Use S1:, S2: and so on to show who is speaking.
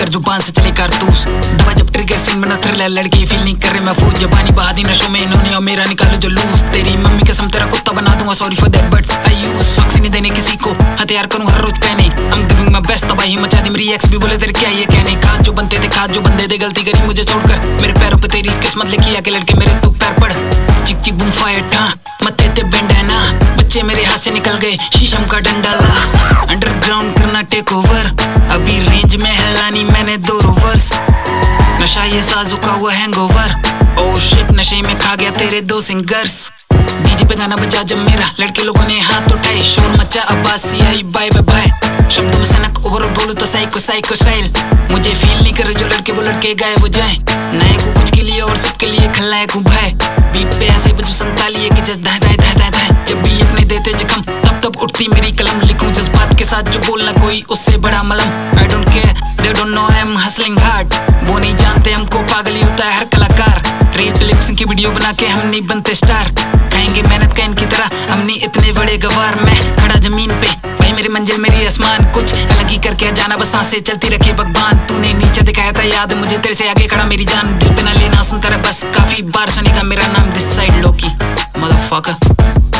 S1: कर जुबान से चले कारतूस। दबा जब ट्रिगर सीन बना थ्रिलर, लड़की फील नहीं कर रहे महफूज। जबानी बहा दी नशों में इन्होंने और मेरा निकालो जुलूस। तेरी मम्मी कसम तेरा कुत्ता बना दूंगा, sorry for that but I use. Fuck से नहीं देने किसी को, हथियार करूं हर रोज पहने। I'm giving my best, तबाही मचा दी मेरी एक्स भी बोले तेरे क्या ये कहने। खा जो बनते थे खा जो बंदे थे, गलती करी मुझे छोड़कर। मेरे पैरों पे तेरी किस्मत लिखी आके लड़के मेरे तू पैर पड़। चिक चिक बूम फायर था मत्थे ते बैंडाना, बच्चे मेरे हाथ से निकल गए शीशम का डंडा ला। अंडरग्राउंड करना टेक ओवर, अभी रेंज में है लानी मैंने 2 रोवर्स। नशा ये साजों का हुआ हैंगओवर, ओह शिट नशे में खा गया तेरे 2 सिंगर्स। डीजे पे गाना बजा जब मेरा, लड़के लोगों ने हाथ उठाए, शोर मचा Abbasi I bye bye bye. शब्दों में सनक ओवर बोलूं तो साइको साइको स्टाइल। मुझे फील नहीं करे जो लड़के वो लड़के गाए वो जाए। नए को कुछ के लिए और सबके लिए खलनायक हूँ भाई। बीट पे ऐसे बजू संताली कि जस्ट धाए धाए धाए धाए धाए। जब भी अपने देते जख्म तब तब उठती मेरी कलम। लिखूं जज्बात के साथ जो बोलना कोई उससे बड़ा मलम। I don't care they don't know I am hustling hard, वो नहीं जानते हमको पागल ही होता है हर कलाकार। रेल पे लिप्सिंग की वीडियो बना के हम नहीं बनते स्टार, खाएंगे मेहनत का इनकी तरह हम नहीं इतने बड़े गवार। मैं खड़ा जमीन पे भाई मेरी मंजिल मेरी आसमान, कुछ अलग ही करके जाना बस सांसें चलती रखे भगवान। तूने नीचे दिखाया था याद मुझे तेरे से आगे खड़ा मेरी जान। दिल पे ना लेना सुनता रहा बस, काफी बार सुनेगा मेरा नाम दिस साइड लोकी मदरफकर।